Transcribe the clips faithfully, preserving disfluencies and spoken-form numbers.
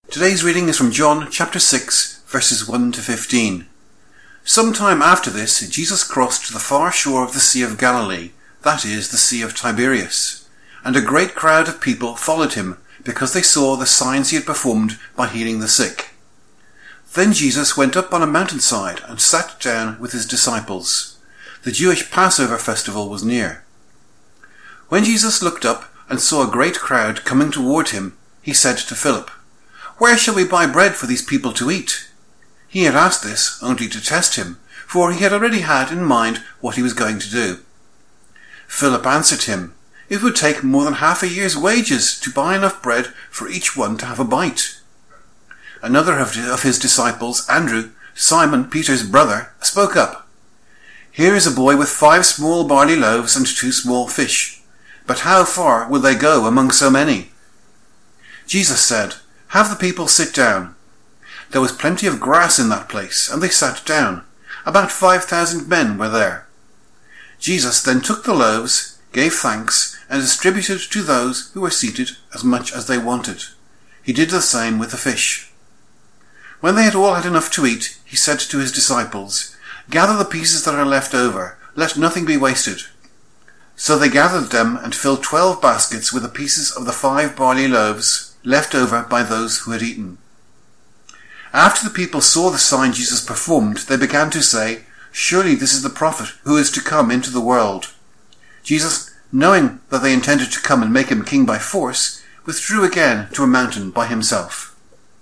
Today's reading is from John chapter six, verses one to fifteen. Some time after this, Jesus crossed to the far shore of the Sea of Galilee, that is, the Sea of Tiberias, and a great crowd of people followed him, because they saw the signs he had performed by healing the sick. Then Jesus went up on a mountainside and sat down with his disciples. The Jewish Passover festival was near. When Jesus looked up and saw a great crowd coming toward him, he said to Philip, "Where shall we buy bread for these people to eat?" He had asked this only to test him, for he had already had in mind what he was going to do. Philip answered him, "It would take more than half a year's wages to buy enough bread for each one to have a bite." Another of his disciples, Andrew, Simon Peter's brother, spoke up. "Here is a boy with five small barley loaves and two small fish. But how far will they go among so many?" Jesus said, "Have the people sit down." There was plenty of grass in that place, and they sat down. About five thousand men were there. Jesus then took the loaves, gave thanks, and distributed to those who were seated as much as they wanted. He did the same with the fish. When they had all had enough to eat, he said to his disciples, "Gather the pieces that are left over, let nothing be wasted." So they gathered them and filled twelve baskets with the pieces of the five barley loaves left over by those who had eaten. After the people saw the sign Jesus performed, they began to say, "Surely this is the prophet who is to come into the world." Jesus, knowing that they intended to come and make him king by force, withdrew again to a mountain by himself.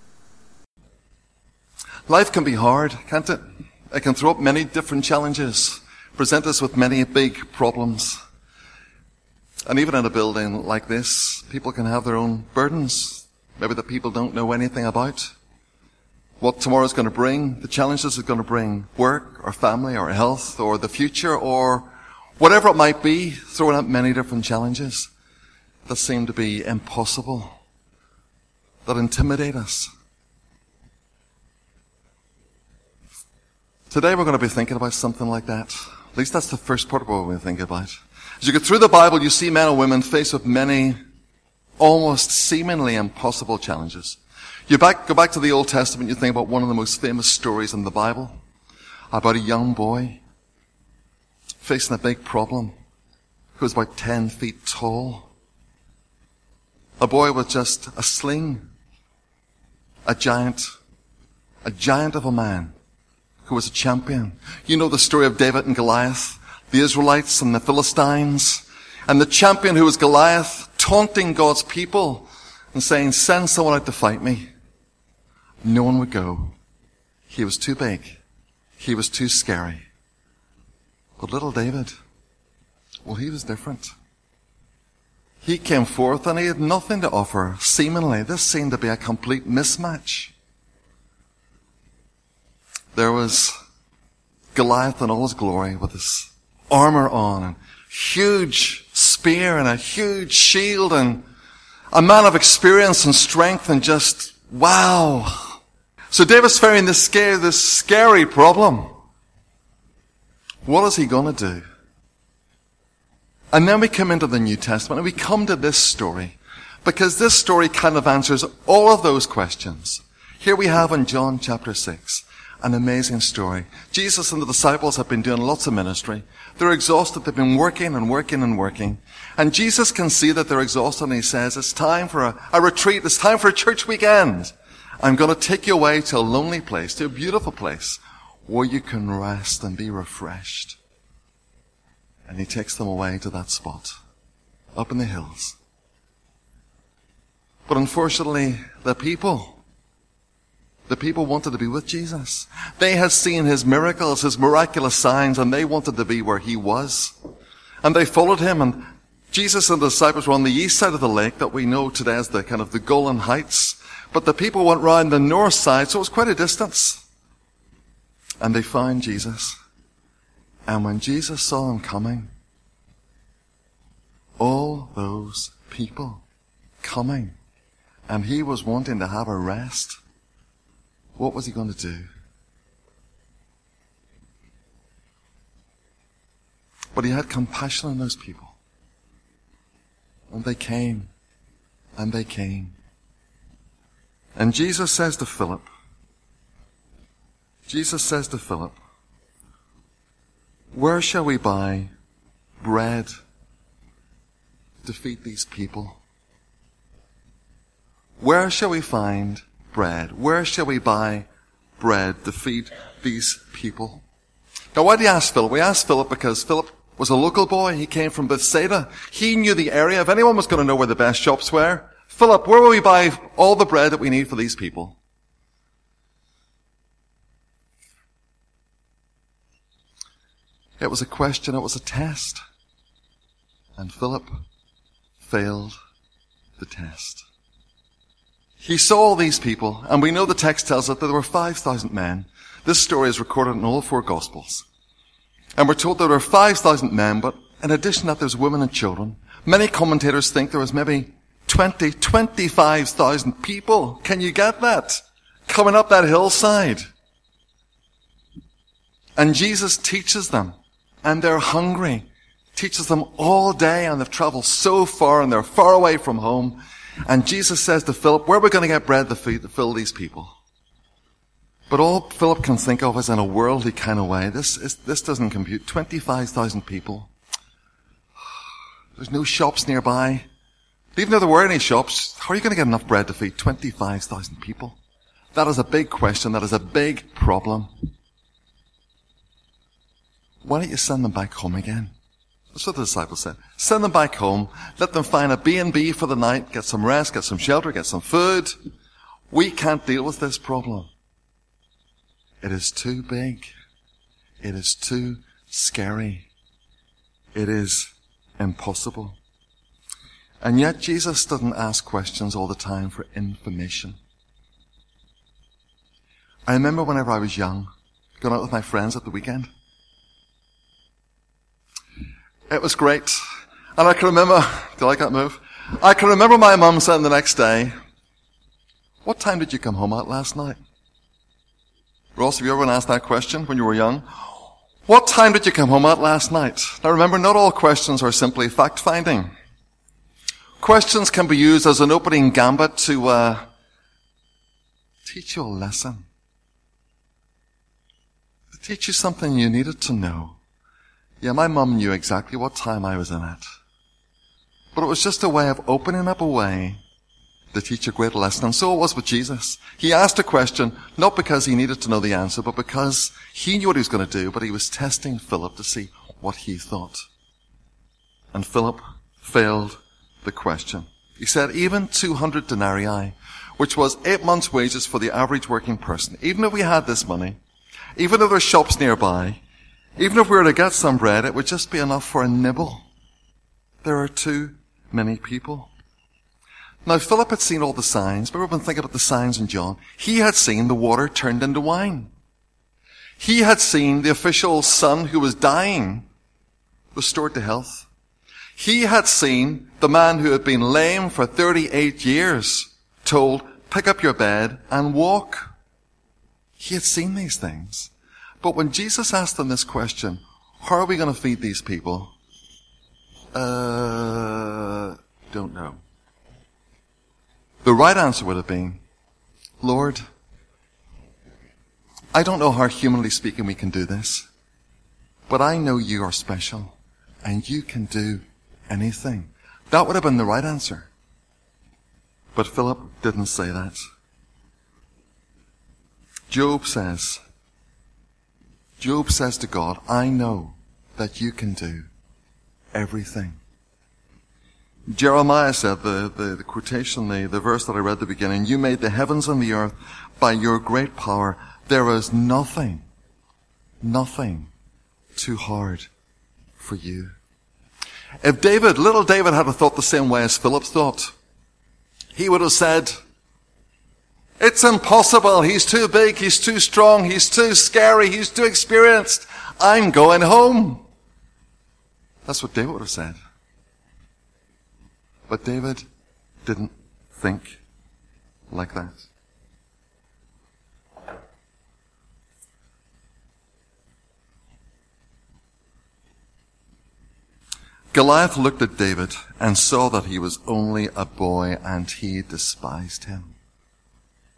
Life can be hard, can't it? It can throw up many different challenges, present us with many big problems. And even in a building like this, people can have their own burdens, maybe that people don't know anything about. What tomorrow's going to bring, the challenges it's going to bring, work or family or health or the future or whatever it might be, throwing up many different challenges that seem to be impossible, that intimidate us. Today we're going to be thinking about something like that. At least that's the first part of what we're going to think about. As you go through the Bible, you see men and women faced with many almost seemingly impossible challenges. You back, go back to the Old Testament, you think about one of the most famous stories in the Bible, about a young boy facing a big problem who was about ten feet tall. A boy with just a sling, a giant, a giant of a man who was a champion. You know the story of David and Goliath, the Israelites and the Philistines, and the champion who was Goliath taunting God's people and saying, "Send someone out to fight me." No one would go. He was too big. He was too scary. But little David, well, he was different. He came forth and he had nothing to offer. Seemingly, this seemed to be a complete mismatch. There was Goliath in all his glory with his armor on and huge spear and a huge shield and a man of experience and strength and just wow. So David's facing this scary, this scary problem. What is he going to do? And then we come into the New Testament and we come to this story because this story kind of answers all of those questions. Here we have in John chapter six an amazing story. Jesus and the disciples have been doing lots of ministry. They're exhausted. They've been working and working and working. And Jesus can see that they're exhausted and he says, "It's time for a, a retreat. It's time for a church weekend. I'm going to take you away to a lonely place, to a beautiful place where you can rest and be refreshed." And he takes them away to that spot, up in the hills. But unfortunately, the people, the people wanted to be with Jesus. They had seen his miracles, his miraculous signs, and they wanted to be where he was. And they followed him, and Jesus and the disciples were on the east side of the lake that we know today as the kind of the Golan Heights. But the people went round the north side, so it was quite a distance. And they found Jesus. And when Jesus saw them coming, all those people coming, and he was wanting to have a rest, what was he going to do? But he had compassion on those people. And they came, and they came. And Jesus says to Philip, Jesus says to Philip, where shall we buy bread to feed these people? Where shall we find bread? Where shall we buy bread to feed these people? Now, why do you ask Philip? We asked Philip because Philip was a local boy. He came from Bethsaida. He knew the area. If anyone was going to know where the best shops were, Philip, where will we buy all the bread that we need for these people? It was a question. It was a test. And Philip failed the test. He saw all these people, and we know the text tells us that there were five thousand men. This story is recorded in all four Gospels. And we're told there were five thousand men, but in addition to that, there's women and children. Many commentators think there was maybe twenty, twenty-five thousand people. Can you get that? Coming up that hillside. And Jesus teaches them, and they're hungry. Teaches them all day, and they've traveled so far, and they're far away from home. And Jesus says to Philip, where are we going to get bread to feed, to fill these people? But all Philip can think of is in a worldly kind of way. This is, this doesn't compute. twenty-five thousand people. There's no shops nearby. Even if there were any shops, how are you going to get enough bread to feed twenty-five thousand people? That is a big question. That is a big problem. Why don't you send them back home again? That's what the disciples said. Send them back home. Let them find a B and B for the night. Get some rest, get some shelter, get some food. We can't deal with this problem. It is too big. It is too scary. It is impossible. And yet Jesus doesn't ask questions all the time for information. I remember whenever I was young, going out with my friends at the weekend. It was great. And I can remember, do you like that move? I can remember my mum saying the next day, what time did you come home at last night? Ross, have you ever been asked that question when you were young? What time did you come home at last night? Now remember, not all questions are simply fact-finding. Questions can be used as an opening gambit to uh, teach you a lesson. To teach you something you needed to know. Yeah, my mum knew exactly what time I was in it. But it was just a way of opening up a way to teach a great lesson. And so it was with Jesus. He asked a question, not because he needed to know the answer, but because he knew what he was going to do, but he was testing Philip to see what he thought. And Philip failed the question. He said, even two hundred denarii, which was eight months' wages for the average working person, even if we had this money, even if there were shops nearby, even if we were to get some bread, it would just be enough for a nibble. There are too many people. Now, Philip had seen all the signs, but we've been thinking about the signs in John. He had seen the water turned into wine. He had seen the official's son who was dying restored to health. He had seen the man who had been lame for thirty-eight years told, pick up your bed and walk. He had seen these things. But when Jesus asked them this question, how are we going to feed these people? Uh, don't know. The right answer would have been, Lord, I don't know how humanly speaking we can do this, but I know you are special and you can do anything. That would have been the right answer. But Philip didn't say that. Job says, Job says to God, I know that you can do everything. Jeremiah said, the, the, the quotation, the, the verse that I read at the beginning, you made the heavens and the earth by your great power. There is nothing, nothing too hard for you. If David, little David had thought the same way as Philip thought, he would have said, it's impossible. He's too big. He's too strong. He's too scary. He's too experienced. I'm going home. That's what David would have said. But David didn't think like that. Goliath looked at David and saw that he was only a boy and he despised him.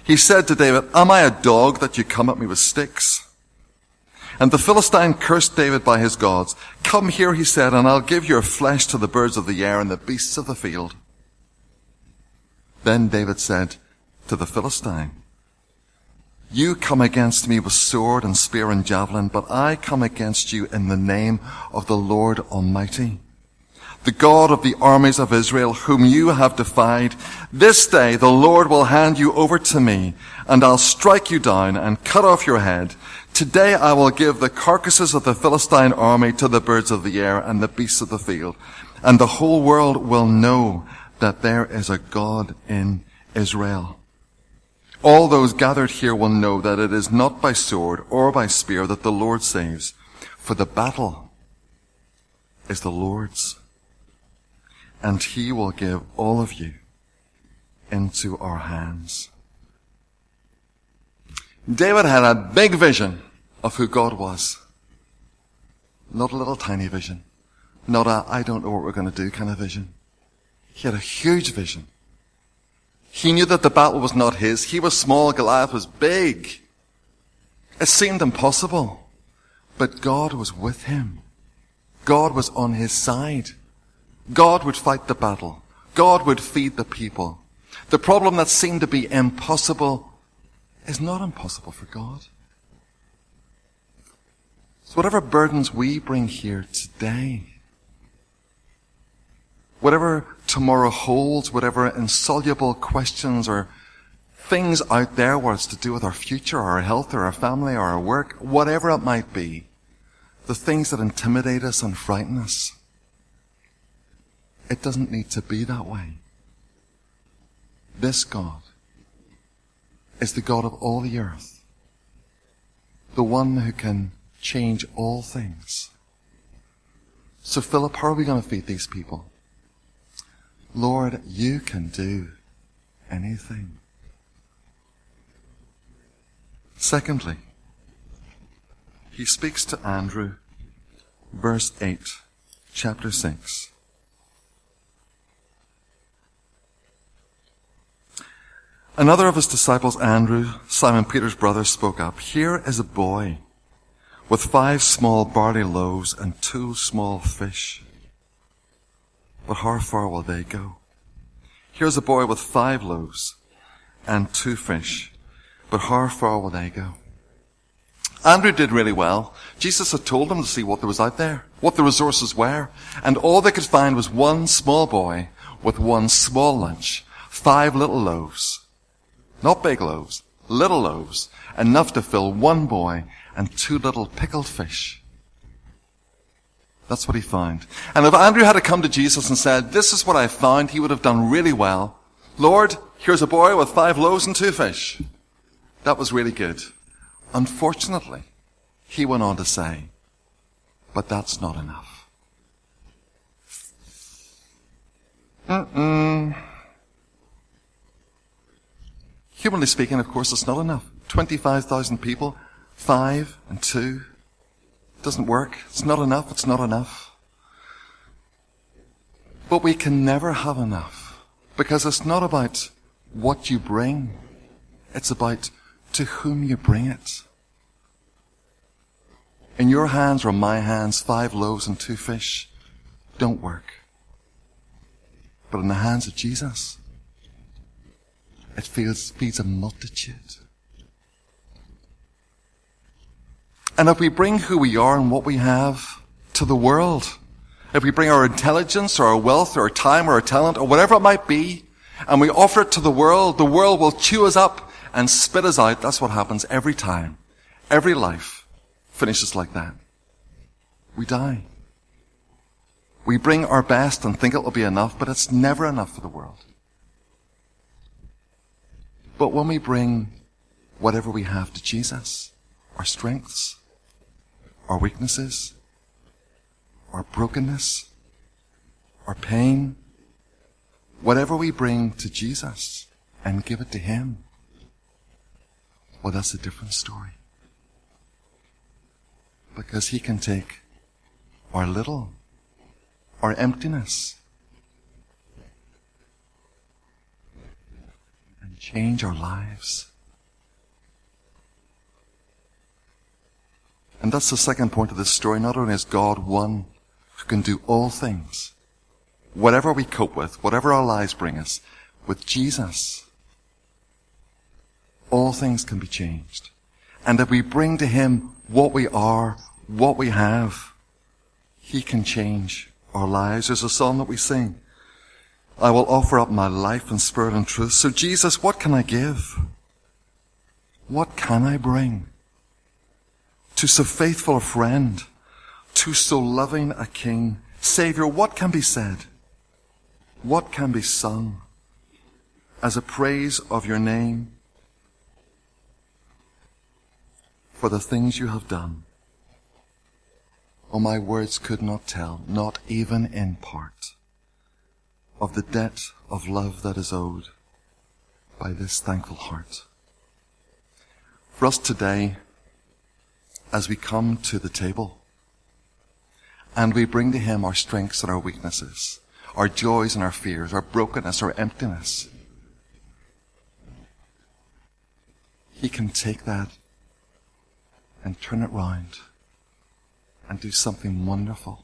He said to David, am I a dog that you come at me with sticks? And the Philistine cursed David by his gods. Come here, he said, and I'll give your flesh to the birds of the air and the beasts of the field. Then David said to the Philistine, you come against me with sword and spear and javelin, but I come against you in the name of the Lord Almighty, the God of the armies of Israel, whom you have defied. This day the Lord will hand you over to me, and I'll strike you down and cut off your head. Today I will give the carcasses of the Philistine army to the birds of the air and the beasts of the field, and the whole world will know that there is a God in Israel. All those gathered here will know that it is not by sword or by spear that the Lord saves, for the battle is the Lord's, and he will give all of you into our hands. David had a big vision of who God was. Not a little tiny vision. Not a, I don't know what we're going to do kind of vision. He had a huge vision. He knew that the battle was not his. He was small, Goliath was big. It seemed impossible. But God was with him. God was on his side. God would fight the battle. God would feed the people. The problem that seemed to be impossible is not impossible for God. So whatever burdens we bring here today, whatever tomorrow holds, whatever insoluble questions or things out there, whether it's to do with our future, or our health, or our family, or our work, whatever it might be, the things that intimidate us and frighten us, it doesn't need to be that way. This God is the God of all the earth, the one who can change all things. So Philip, how are we going to feed these people? Lord, you can do anything. Secondly, he speaks to Andrew, verse eight, chapter six. Another of his disciples, Andrew, Simon Peter's brother, spoke up. Here is a boy with five small barley loaves and two small fish. But how far will they go? Here's a boy with five loaves and two fish. But how far will they go? Andrew did really well. Jesus had told him to see what there was out there, what the resources were. And all they could find was one small boy with one small lunch, five little loaves. Not big loaves, little loaves, enough to fill one boy and two little pickled fish. That's what he found. And if Andrew had to come to Jesus and said, this is what I found, he would have done really well. Lord, here's a boy with five loaves and two fish. That was really good. Unfortunately, he went on to say, but that's not enough. Mm-mm. Humanly speaking, of course, it's not enough. twenty-five thousand people, five and two. Doesn't work. It's not enough. It's not enough. But we can never have enough, because it's not about what you bring. It's about to whom you bring it. In your hands or in my hands, five loaves and two fish don't work. But in the hands of Jesus, it feeds, feeds a multitude. And if we bring who we are and what we have to the world, if we bring our intelligence or our wealth or our time or our talent or whatever it might be, and we offer it to the world, the world will chew us up and spit us out. That's what happens every time. Every life finishes like that. We die. We bring our best and think it will be enough, but it's never enough for the world. But when we bring whatever we have to Jesus, our strengths, our weaknesses, our brokenness, our pain, whatever we bring to Jesus and give it to him, well, that's a different story. Because he can take our little, our emptiness, and change our lives And that's the second point of this story. Not only is God one who can do all things, whatever we cope with, whatever our lives bring us, with Jesus, all things can be changed. And if we bring to him what we are, what we have, he can change our lives. There's a song that we sing. I will offer up my life and spirit and truth. So Jesus, what can I give? What can I bring to so faithful a friend, to so loving a King? Savior, what can be said? What can be sung as a praise of your name for the things you have done? Oh, my words could not tell, not even in part, of the debt of love that is owed by this thankful heart. For us today, as we come to the table and we bring to him our strengths and our weaknesses, our joys and our fears, our brokenness, our emptiness, he can take that and turn it round and do something wonderful.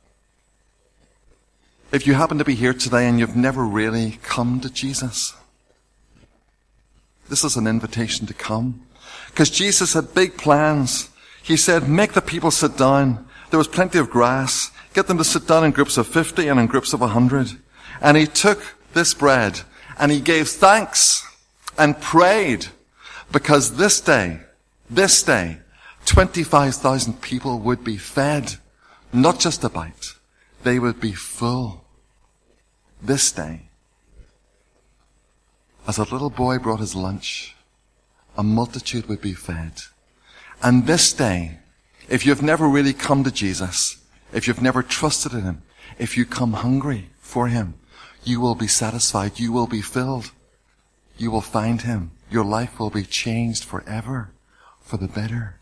If you happen to be here today and you've never really come to Jesus, this is an invitation to come. Because Jesus had big plans. He said, make the people sit down. There was plenty of grass. Get them to sit down in groups of fifty and in groups of a hundred. And he took this bread and he gave thanks and prayed, because this day, this day, twenty-five thousand people would be fed, not just a bite. They would be full. This day, as a little boy brought his lunch, a multitude would be fed. And this day, if you've never really come to Jesus, if you've never trusted in him, if you come hungry for him, you will be satisfied. You will be filled. You will find him. Your life will be changed forever for the better.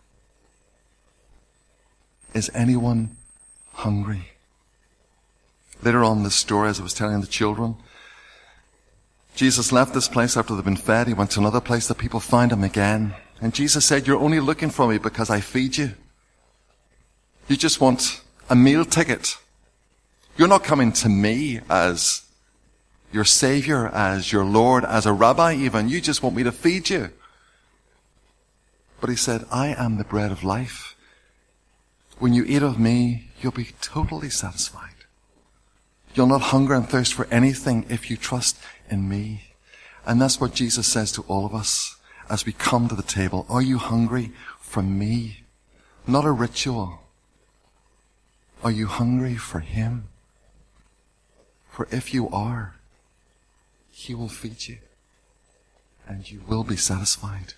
Is anyone hungry? Later on in this story, as I was telling the children, Jesus left this place after they'd been fed. He went to another place. The people found him again. And Jesus said, you're only looking for me because I feed you. You just want a meal ticket. You're not coming to me as your Savior, as your Lord, as a rabbi even. You just want me to feed you. But he said, I am the bread of life. When you eat of me, you'll be totally satisfied. You'll not hunger and thirst for anything if you trust in me. And that's what Jesus says to all of us as we come to the table. Are you hungry for me? Not a ritual. Are you hungry for him? For if you are, he will feed you and you will be satisfied.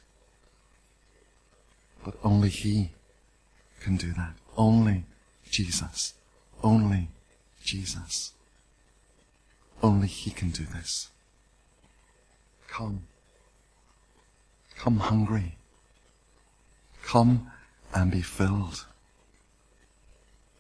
But only he can do that. Only Jesus. Only Jesus. Only he can do this. Come. Come hungry. Come and be filled.